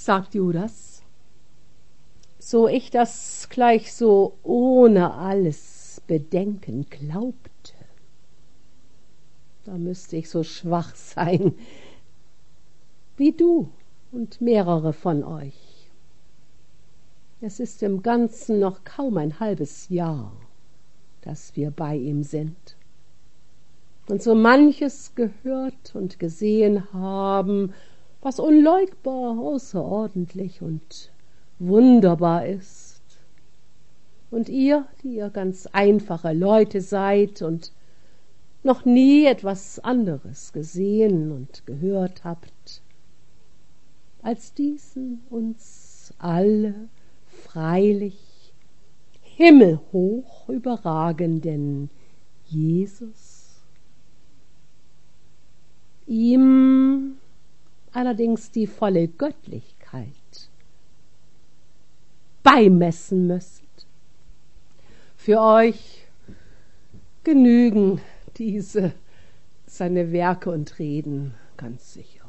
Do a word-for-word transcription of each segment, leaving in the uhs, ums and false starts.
sagt Judas, so ich das gleich so ohne alles Bedenken glaubte, da müsste ich so schwach sein wie du und mehrere von euch. Es ist im Ganzen noch kaum ein halbes Jahr, dass wir bei ihm sind und so manches gehört und gesehen haben, was unleugbar, außerordentlich und wunderbar ist. Und ihr, die ihr ganz einfache Leute seid und noch nie etwas anderes gesehen und gehört habt, als diesen uns alle freilich himmelhoch überragenden Jesus. Ihm allerdings die volle Göttlichkeit beimessen müsst. Für euch genügen diese seine Werke und Reden ganz sicher.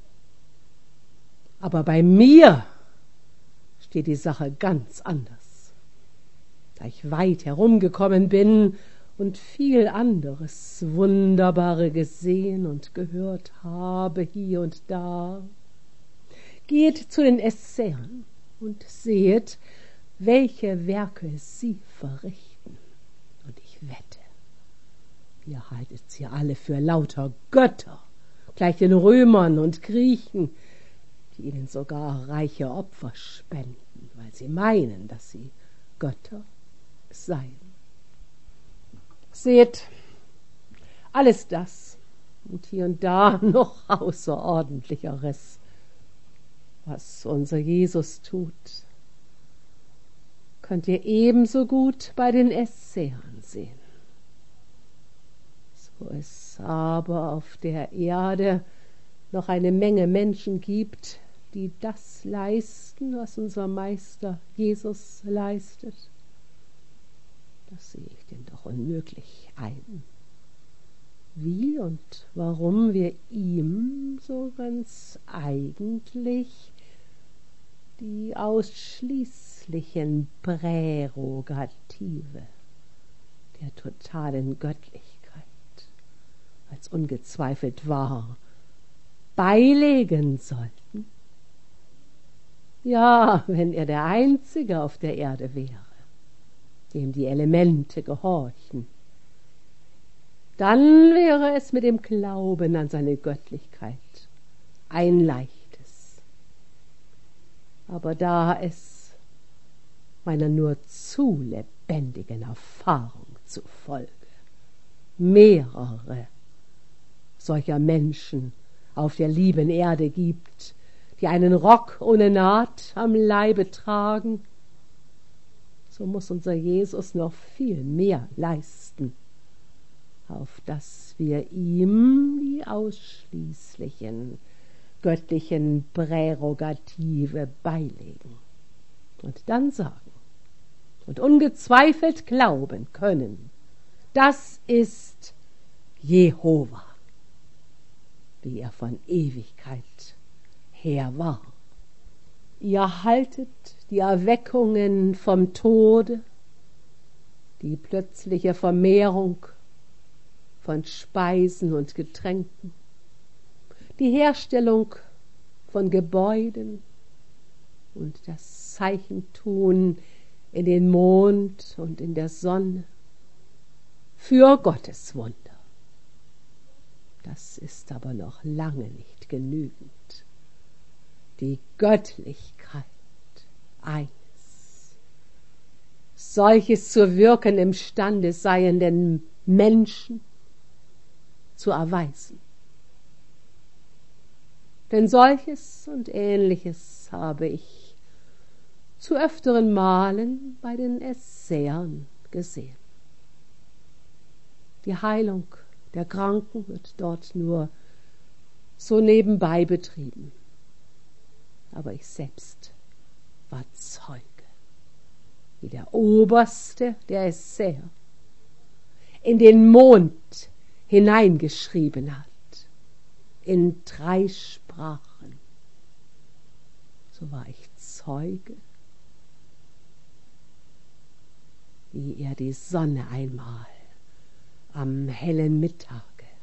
Aber bei mir steht die Sache ganz anders. Da ich weit herumgekommen bin und viel anderes Wunderbare gesehen und gehört habe hier und da, geht zu den Essayern und sehet, welche Werke sie verrichten. Und ich wette, ihr haltet sie alle für lauter Götter, gleich den Römern und Griechen, die ihnen sogar reiche Opfer spenden, weil sie meinen, dass sie Götter seien. Seht, alles das und hier und da noch Außerordentlicheres, was unser Jesus tut, könnt ihr ebenso gut bei den Essayern sehen. So es aber auf der Erde noch eine Menge Menschen gibt, die das leisten, was unser Meister Jesus leistet, das sehe ich denn doch unmöglich ein. Wie und warum wir ihm so ganz eigentlich die ausschließlichen Prärogative der totalen Göttlichkeit als ungezweifelt wahr beilegen sollten? Ja, wenn er der Einzige auf der Erde wäre, dem die Elemente gehorchen, dann wäre es mit dem Glauben an seine Göttlichkeit ein leichtes. Aber da es meiner nur zu lebendigen Erfahrung zufolge mehrere solcher Menschen auf der lieben Erde gibt, die einen Rock ohne Naht am Leibe tragen, so muss unser Jesus noch viel mehr leisten, auf dass wir ihm die ausschließlichen göttlichen Prärogative beilegen und dann sagen und ungezweifelt glauben können, das ist Jehova, wie er von Ewigkeit her war. Ihr haltet die Erweckungen vom Tode, die plötzliche Vermehrung von Speisen und Getränken, die Herstellung von Gebäuden und das Zeichentun in den Mond und in der Sonne für Gottes Wunder. Das ist aber noch lange nicht genügend. Die Göttlichkeit eines, solches zu wirken imstande seienden Menschen zu erweisen. Denn solches und Ähnliches habe ich zu öfteren Malen bei den Essayern gesehen. Die Heilung der Kranken wird dort nur so nebenbei betrieben. Aber ich selbst war Zeuge, wie der Oberste der Essayer in den Mond hineingeschrieben hat, in drei Sprachen. so war ich Zeuge, wie er die Sonne einmal am hellen Mittage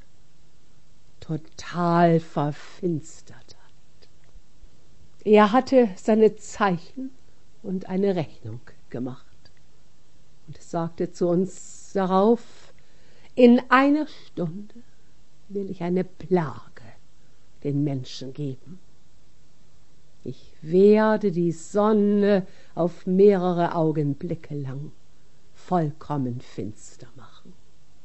total verfinstert hat. Er hatte seine Zeichen und eine Rechnung gemacht und sagte zu uns darauf: In einer Stunde will ich eine Plage den Menschen geben. Ich werde die Sonne auf mehrere Augenblicke lang vollkommen finster machen.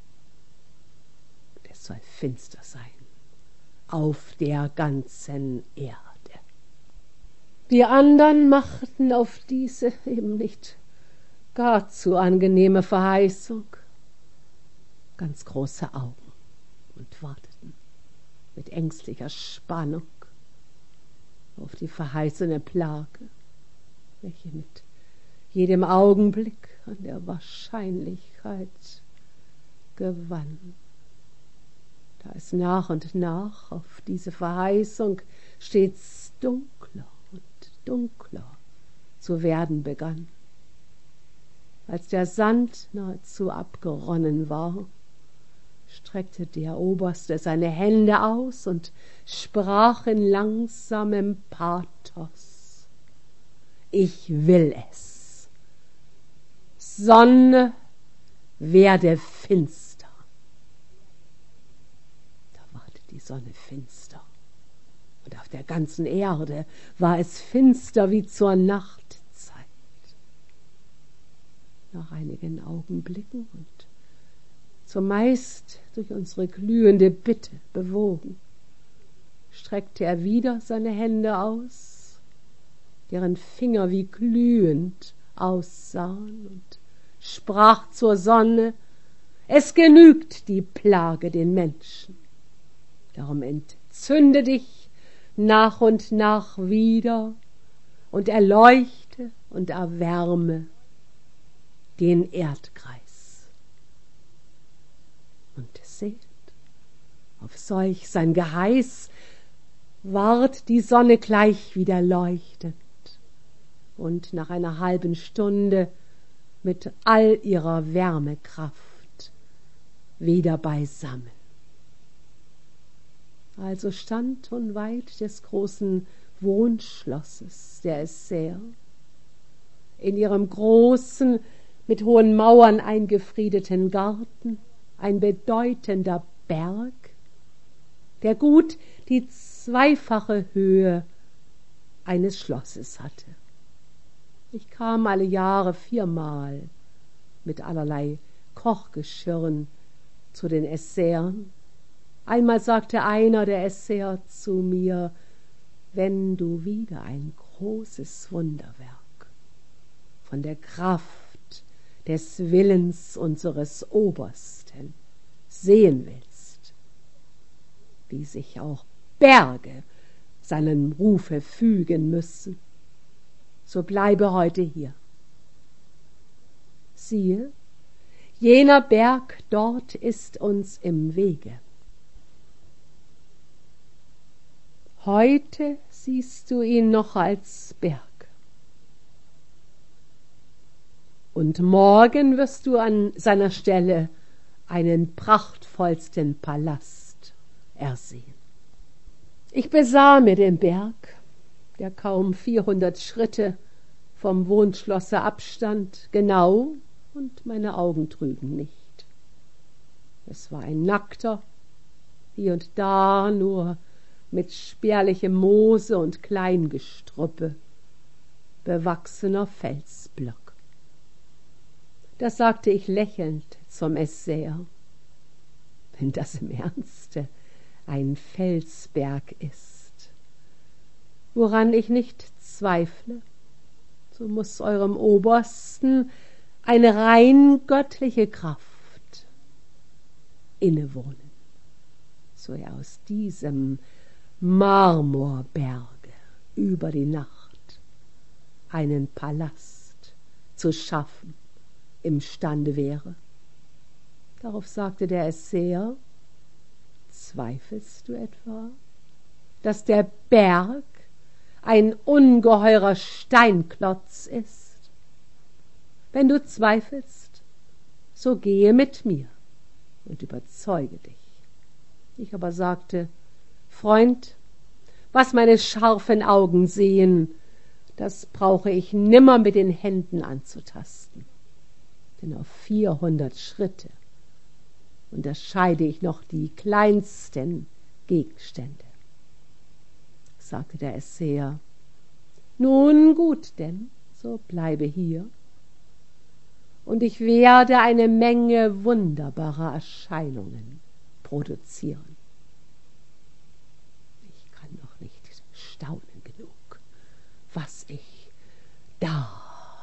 Und es soll finster sein auf der ganzen Erde. Die anderen machten auf diese eben nicht gar zu angenehme Verheißung ganz große Augen und warteten mit ängstlicher Spannung auf die verheißene Plage, welche mit jedem Augenblick an der Wahrscheinlichkeit gewann. Da es nach und nach auf diese Verheißung stets dunkler und dunkler zu werden begann. Als der Sand nahezu abgeronnen war, streckte der Oberste seine Hände aus und sprach in langsamem Pathos: Ich will es. Sonne, werde finster. Die Sonne finster, und auf der ganzen Erde war es finster wie zur Nachtzeit. Nach einigen Augenblicken und zumeist durch unsere glühende Bitte bewogen, streckte er wieder seine Hände aus, deren Finger wie glühend aussahen, und sprach zur Sonne: Es genügt die Plage den Menschen. Darum entzünde dich nach und nach wieder und erleuchte und erwärme den Erdkreis. Und seht, auf solch sein Geheiß ward die Sonne gleich wieder leuchtend und nach einer halben Stunde mit all ihrer Wärmekraft wieder beisammen. Also stand unweit des großen Wohnschlosses der Esser, in ihrem großen, mit hohen Mauern eingefriedeten Garten, ein bedeutender Berg, der gut die zweifache Höhe eines Schlosses hatte. Ich kam alle Jahre viermal mit allerlei Kochgeschirren zu den Essern. Einmal sagte einer der Esser zu mir: Wenn du wieder ein großes Wunderwerk von der Kraft des Willens unseres Obersten sehen willst, wie sich auch Berge seinem Rufe fügen müssen, so bleibe heute hier. Siehe, jener Berg dort ist uns im Wege. Heute siehst du ihn noch als Berg. Und morgen wirst du an seiner Stelle einen prachtvollsten Palast ersehen. Ich besah mir den Berg, der kaum vierhundert Schritte vom Wohnschlosse abstand, genau, und meine Augen trügen nicht. Es war ein nackter, hier und da nur mit spärlichem Moose und Kleingestrüppe bewachsener Felsblock. Da sagte ich lächelnd zum Esser: Wenn das im Ernste ein Felsberg ist, woran ich nicht zweifle, so muß eurem Obersten eine rein göttliche Kraft innewohnen, so er aus diesem Marmorberge über die Nacht einen Palast zu schaffen imstande wäre. Darauf sagte der Esser: Zweifelst du etwa, dass der Berg ein ungeheurer Steinklotz ist. Wenn du zweifelst, so gehe mit mir und überzeuge dich. Ich aber sagte, Freund, was meine scharfen Augen sehen, das brauche ich nimmer mit den Händen anzutasten, denn auf vierhundert Schritte unterscheide ich noch die kleinsten Gegenstände. Sagte der Erzähler, nun gut denn, so bleibe hier, und ich werde eine Menge wunderbarer Erscheinungen produzieren. Ich kann noch nicht staunen genug, was ich da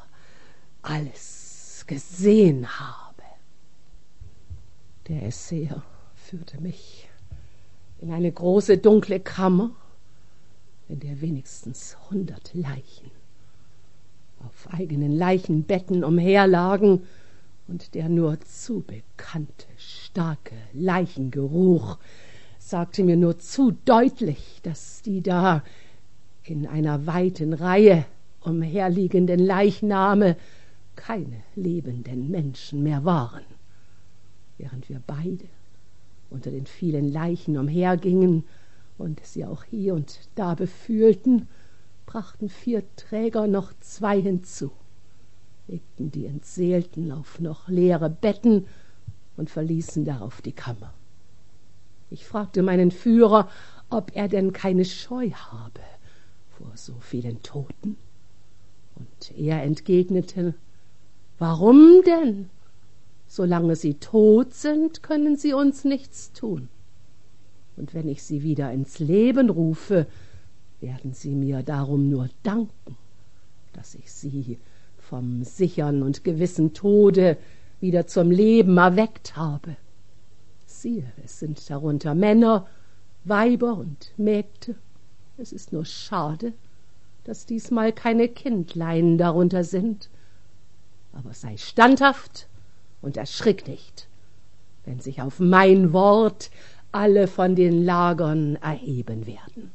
alles gesehen habe. Der Erzähler führte mich in eine große dunkle Kammer, in der wenigstens hundert Leichen auf eigenen Leichenbetten umherlagen und der nur zu bekannte, starke Leichengeruch sagte mir nur zu deutlich, dass die da in einer weiten Reihe umherliegenden Leichname keine lebenden Menschen mehr waren, während wir beide unter den vielen Leichen umhergingen und sie auch hier und da befühlten, brachten vier Träger noch zwei hinzu, legten die Entseelten auf noch leere Betten und verließen darauf die Kammer. Ich fragte meinen Führer, ob er denn keine Scheu habe vor so vielen Toten, und er entgegnete, warum denn? Solange sie tot sind, können sie uns nichts tun. Und wenn ich sie wieder ins Leben rufe, werden sie mir darum nur danken, dass ich sie vom sichern und gewissen Tode wieder zum Leben erweckt habe. Siehe, es sind darunter Männer, Weiber und Mägde. Es ist nur schade, dass diesmal keine Kindlein darunter sind. Aber sei standhaft und erschrick nicht, wenn sich auf mein Wort alle von den Lagern erheben werden.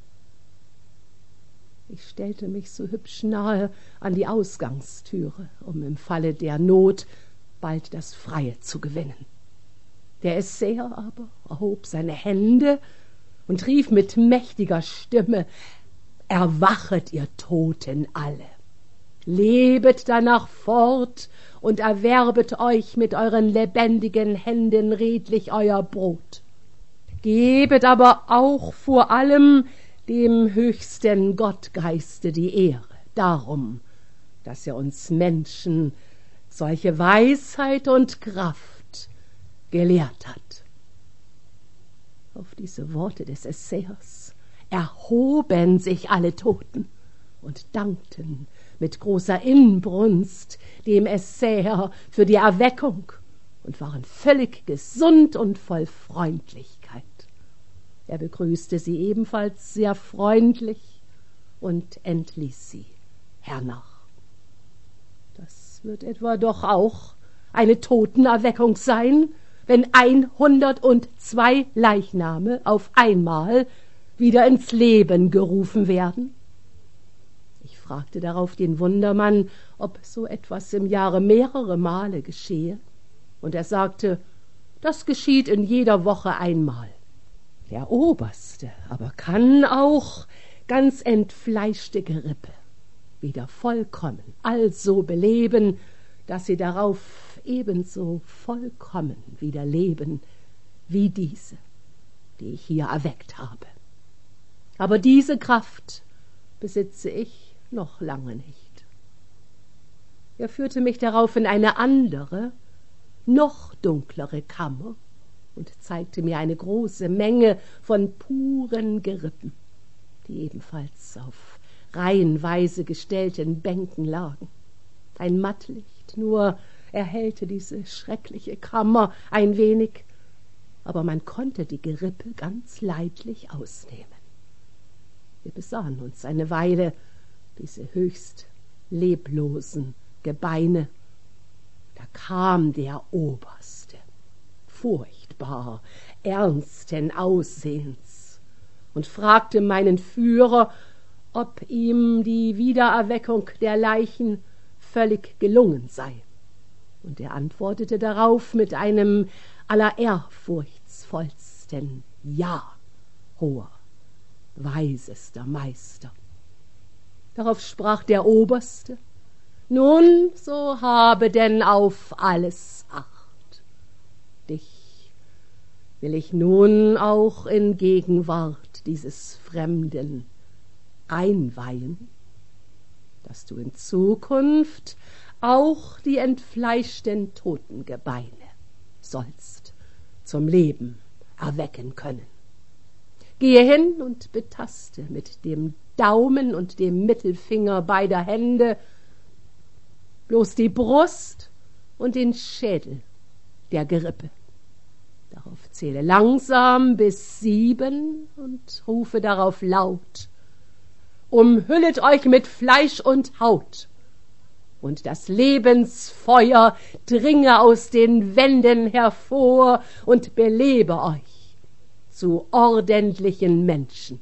Ich stellte mich so hübsch nahe an die Ausgangstüre, um im Falle der Not bald das Freie zu gewinnen. Der Erzähler aber erhob seine Hände und rief mit mächtiger Stimme, erwachet, ihr Toten alle, lebet danach fort und erwerbet euch mit euren lebendigen Händen redlich euer Brot. Gebet aber auch vor allem dem höchsten Gottgeiste die Ehre, darum, dass er uns Menschen solche Weisheit und Kraft gelehrt hat. Auf diese Worte des Erzählers erhoben sich alle Toten und dankten mit großer Inbrunst dem Erzähler für die Erweckung und waren völlig gesund und voll Freundlichkeit. Er begrüßte sie ebenfalls sehr freundlich und entließ sie hernach. Das wird etwa doch auch eine Totenerweckung sein, wenn hundertzwei Leichname auf einmal wieder ins Leben gerufen werden? Ich fragte darauf den Wundermann, ob so etwas im Jahre mehrere Male geschehe, und er sagte, das geschieht in jeder Woche einmal. Der Oberste aber kann auch ganz entfleischte Gerippe wieder vollkommen also beleben, dass sie darauf ebenso vollkommen wieder leben wie diese, die ich hier erweckt habe. Aber diese Kraft besitze ich noch lange nicht. Er führte mich darauf in eine andere, noch dunklere Kammer und zeigte mir eine große Menge von puren Gerippen, die ebenfalls auf reihenweise gestellten Bänken lagen. Ein Mattlicht nur erhellte diese schreckliche Kammer ein wenig, aber man konnte die Gerippe ganz leidlich ausnehmen. Wir besahen uns eine Weile diese höchst leblosen Gebeine. Da kam der Oberste, furchtbar ernsten Aussehens, und fragte meinen Führer, ob ihm die Wiedererweckung der Leichen völlig gelungen sei. Und er antwortete darauf mit einem allerehrfurchtsvollsten Ja, hoher, weisester Meister. Darauf sprach der Oberste: Nun, so habe denn auf alles Acht. Dich will ich nun auch in Gegenwart dieses Fremden einweihen, dass du in Zukunft auch die entfleischten Totengebeine sollst zum Leben erwecken können. Gehe hin und betaste mit dem Daumen und dem Mittelfinger beider Hände bloß die Brust und den Schädel der Gerippe. Darauf zähle langsam bis sieben und rufe darauf laut: Umhüllet euch mit Fleisch und Haut, und das Lebensfeuer dringe aus den Wänden hervor und belebe euch zu ordentlichen Menschen.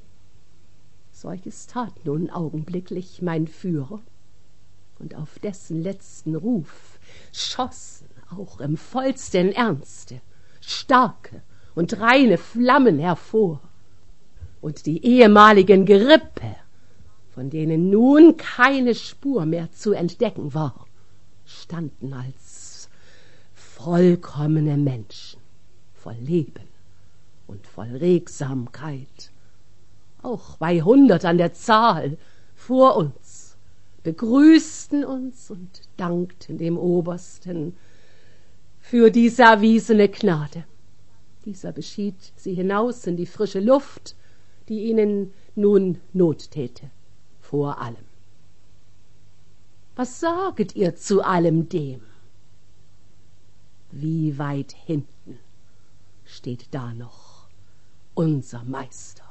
Solches tat nun augenblicklich mein Führer, und auf dessen letzten Ruf schossen auch im vollsten Ernste starke und reine Flammen hervor, und die ehemaligen Gerippe, von denen nun keine Spur mehr zu entdecken war, standen als vollkommene Menschen, voll Leben und voll Regsamkeit, auch bei hundert an der Zahl, vor uns, begrüßten uns und dankten dem Obersten für diese erwiesene Gnade. Dieser beschied sie hinaus in die frische Luft, die ihnen nun Not täte, vor allem. Was saget ihr zu allem dem? Wie weit hinten steht da noch unser Meister?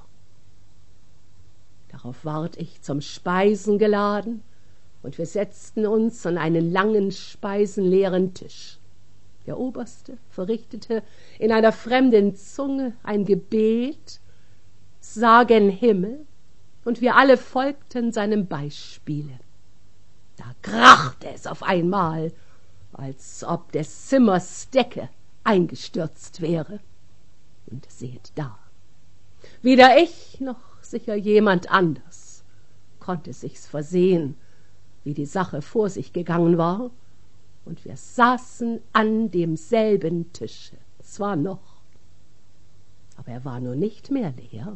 Darauf ward ich zum Speisen geladen, und wir setzten uns an einen langen, speisenleeren Tisch. Der Oberste verrichtete in einer fremden Zunge ein Gebet, sah gen Himmel, und wir alle folgten seinem Beispiele. Da krachte es auf einmal, als ob des Zimmers Decke eingestürzt wäre. Und seht da, weder ich noch sicher jemand anders konnte sich's versehen, wie die Sache vor sich gegangen war, und wir saßen an demselben Tische, zwar noch, aber er war nur nicht mehr leer,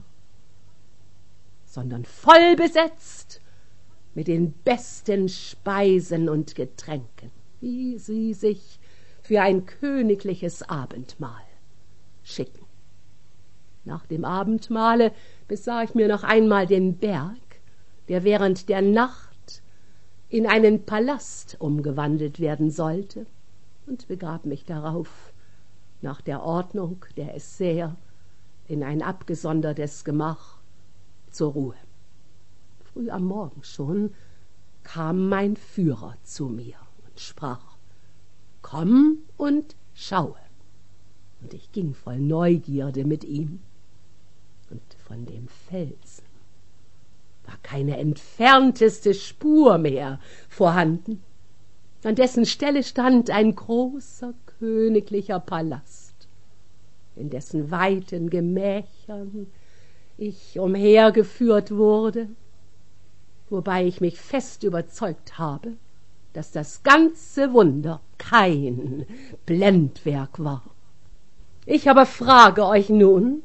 sondern voll besetzt mit den besten Speisen und Getränken, wie sie sich für ein königliches Abendmahl schicken. Nach dem Abendmahle besah ich mir noch einmal den Berg, der während der Nacht in einen Palast umgewandelt werden sollte, und begab mich darauf, nach der Ordnung der Essäer, in ein abgesondertes Gemach zur Ruhe. Früh am Morgen schon kam mein Führer zu mir und sprach: Komm und schaue. Und ich ging voll Neugierde mit ihm. Und von dem Felsen war keine entfernteste Spur mehr vorhanden. An dessen Stelle stand ein großer königlicher Palast, in dessen weiten Gemächern ich umhergeführt wurde, wobei ich mich fest überzeugt habe, dass das ganze Wunder kein Blendwerk war. Ich aber frage euch nun,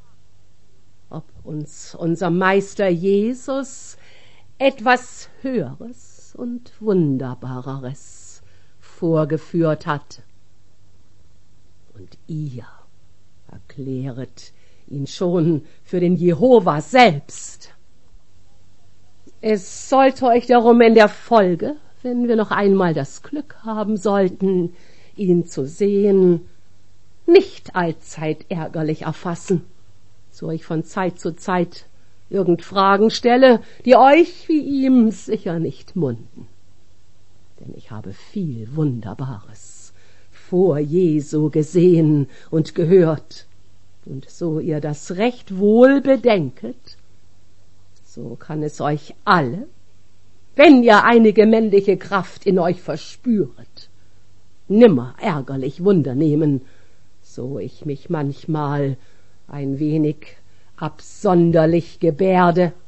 ob uns unser Meister Jesus etwas Höheres und Wunderbareres vorgeführt hat. Und ihr erkläret ihn schon für den Jehova selbst. Es sollte euch darum in der Folge, wenn wir noch einmal das Glück haben sollten, ihn zu sehen, nicht allzeit ärgerlich erfassen, so ich von Zeit zu Zeit irgend Fragen stelle, die euch wie ihm sicher nicht munden. Denn ich habe viel Wunderbares vor Jesu gesehen und gehört, und so ihr das recht wohl bedenket, so kann es euch alle, wenn ihr einige männliche Kraft in euch verspüret, nimmer ärgerlich Wunder nehmen, so ich mich manchmal ein wenig absonderlich gebärde.